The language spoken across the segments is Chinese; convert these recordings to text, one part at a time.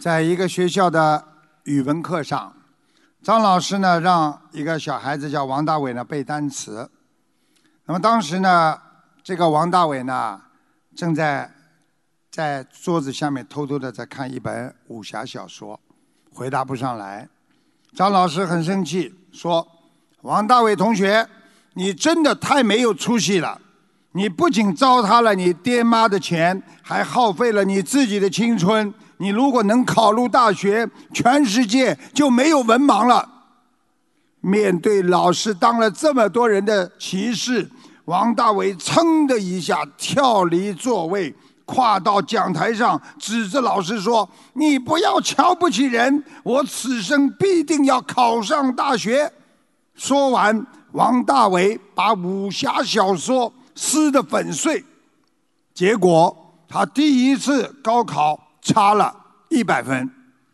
在一个学校的语文课上，张老师呢让一个小孩子叫王大伟呢背单词。那么当时呢，这个王大伟呢正在桌子下面偷偷的在看一本武侠小说，回答不上来。张老师很生气，说：“王大伟同学，你真的太没有出息了！你不仅糟蹋了你爹妈的钱，还耗费了你自己的青春。你如果能考入大学，全世界就没有文盲了。”面对老师当了这么多人的歧视，王大伟噌的一下跳离座位，跨到讲台上，指着老师说：“你不要瞧不起人，我此生必定要考上大学。”说完，王大伟把武侠小说撕得粉碎。结果他第一次高考差了100分。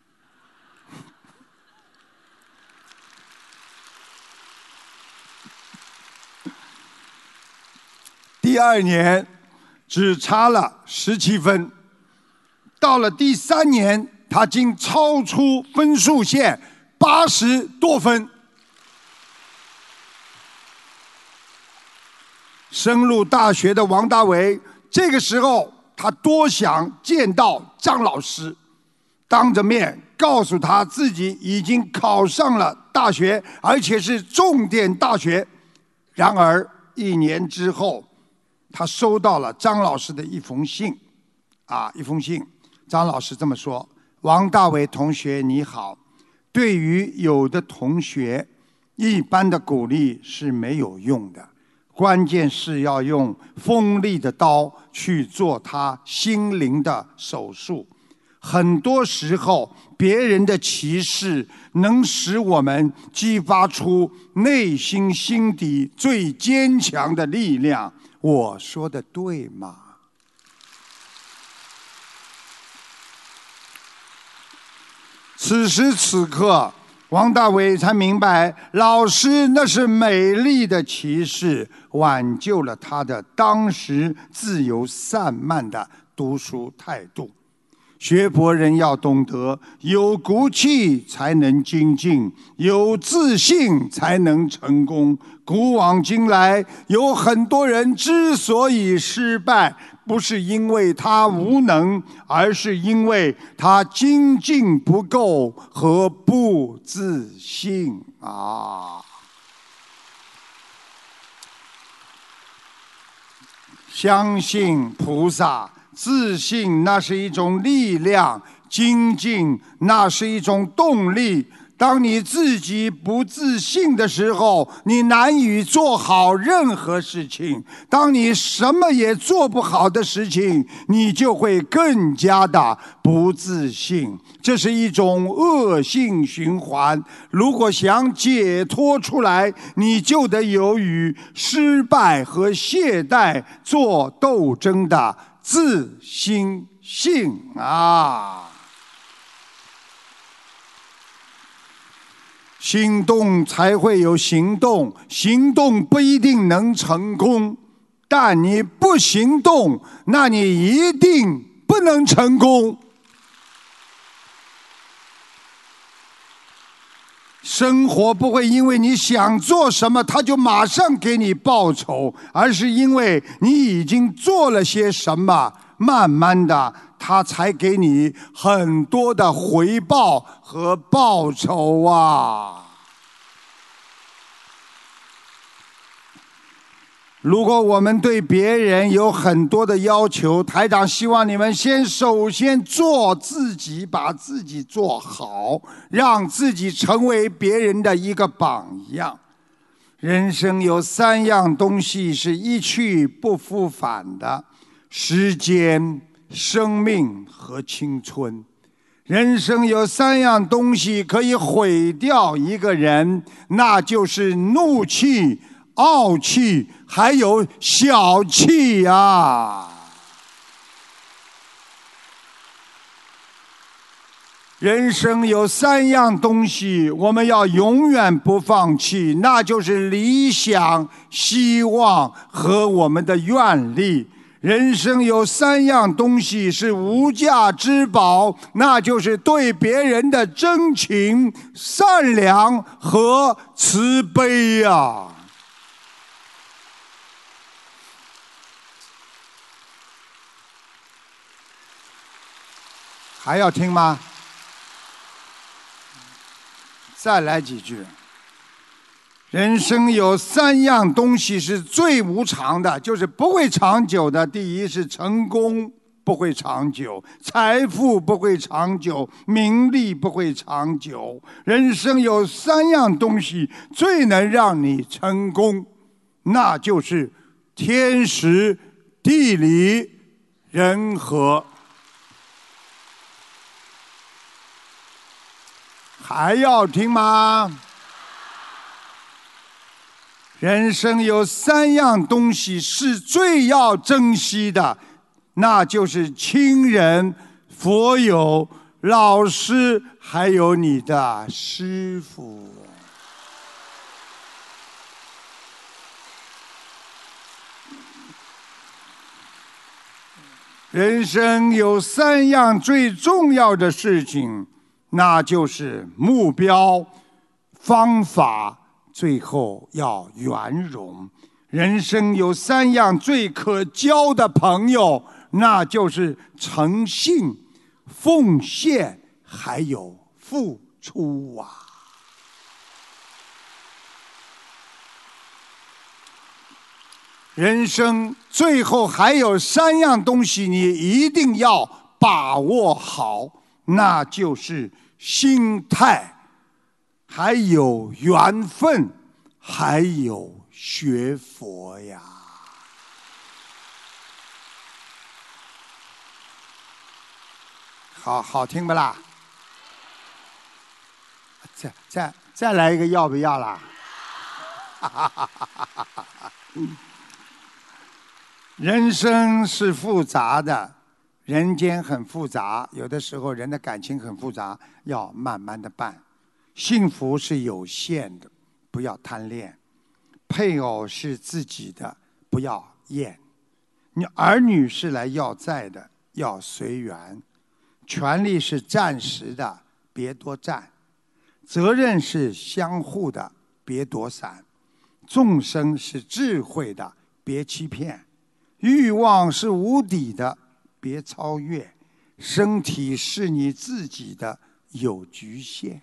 第2年只差了17分。到了第3年，他竟超出分数线80多分。升入大学的王大伟，这个时候他多想见到张老师，当着面告诉他自己已经考上了大学，而且是重点大学。然而1年之后，他收到了张老师的一封信，张老师这么说：“王大伟同学你好，对于有的同学，一般的鼓励是没有用的。关键是要用锋利的刀去做他心灵的手术。很多时候，别人的歧视能使我们激发出内心心底最坚强的力量。我说的对吗？”此时此刻，王大伟才明白，老师那是美丽的歧视，挽救了他的当时自由散漫的读书态度。学博人要懂得，有骨气才能精进，有自信才能成功。古往今来，有很多人之所以失败，不是因为他无能，而是因为他精进不够和不自信啊！相信菩萨，自信那是一种力量，精进那是一种动力。当你自己不自信的时候，你难以做好任何事情。当你什么也做不好的事情，你就会更加的不自信。这是一种恶性循环。如果想解脱出来，你就得有与失败和懈怠做斗争的自信心啊！心动才会有行动，行动不一定能成功，但你不行动，那你一定不能成功。生活不会因为你想做什么，它就马上给你报酬，而是因为你已经做了些什么，慢慢的它才给你很多的回报和报酬啊！如果我们对别人有很多的要求，台长希望你们首先做自己，把自己做好，让自己成为别人的一个榜样。人生有3样东西是一去不复返的：时间、生命和青春。人生有3样东西可以毁掉一个人，那就是怒气、傲气还有小气啊！人生有3样东西我们要永远不放弃，那就是理想、希望和我们的愿力。 人生有3样东西是无价之宝，那就是对别人的真情、善良和慈悲呀。还要听吗？再来几句。人生有3样东西是最无常的，就是不会长久的。第一是成功不会长久，财富不会长久，名利不会长久。人生有3样东西最能让你成功，那就是天时、地利、人和。还要听吗？人生有3样东西是最要珍惜的，那就是亲人、佛友、老师，还有你的师父。人生有3样最重要的事情，那就是目标、方法，最后要圆融。人生有3样最可交的朋友，那就是诚信、奉献，还有付出啊。人生最后还有3样东西，你一定要把握好，那就是心态，还有缘分，还有学佛呀。好听不啦？再来一个，要不要啦？人生是复杂的，人间很复杂，有的时候人的感情很复杂，要慢慢的办。幸福是有限的，不要贪恋；配偶是自己的，不要厌；你儿女是来要债的，要随缘；权力是暂时的，别多占；责任是相互的，别躲闪；众生是智慧的，别欺骗；欲望是无底的，别超越；身体是你自己的，有局限。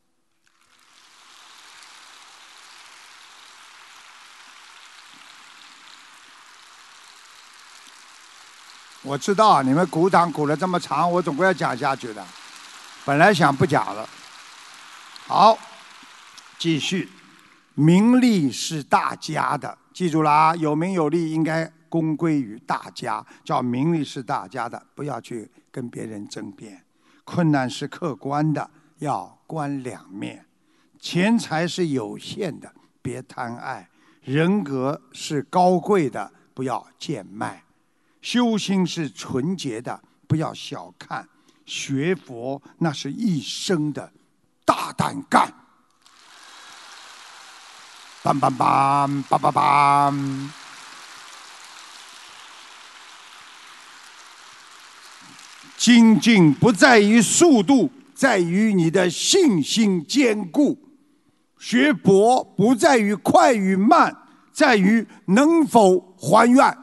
我知道你们鼓掌鼓了这么长，我总归要讲下去的。本来想不讲了。好，继续。名利是大家的，记住了啊！有名有利应该公归于大家，叫名利是大家的，不要去跟别人争辩。困难是客观的，要观两面。钱财是有限的，别贪爱。人格是高贵的，不要贱卖。修心是纯洁的，不要小看；学佛那是一生的大胆干。梆梆梆，梆梆梆。精进不在于速度，在于你的信心坚固；学佛不在于快与慢，在于能否还愿。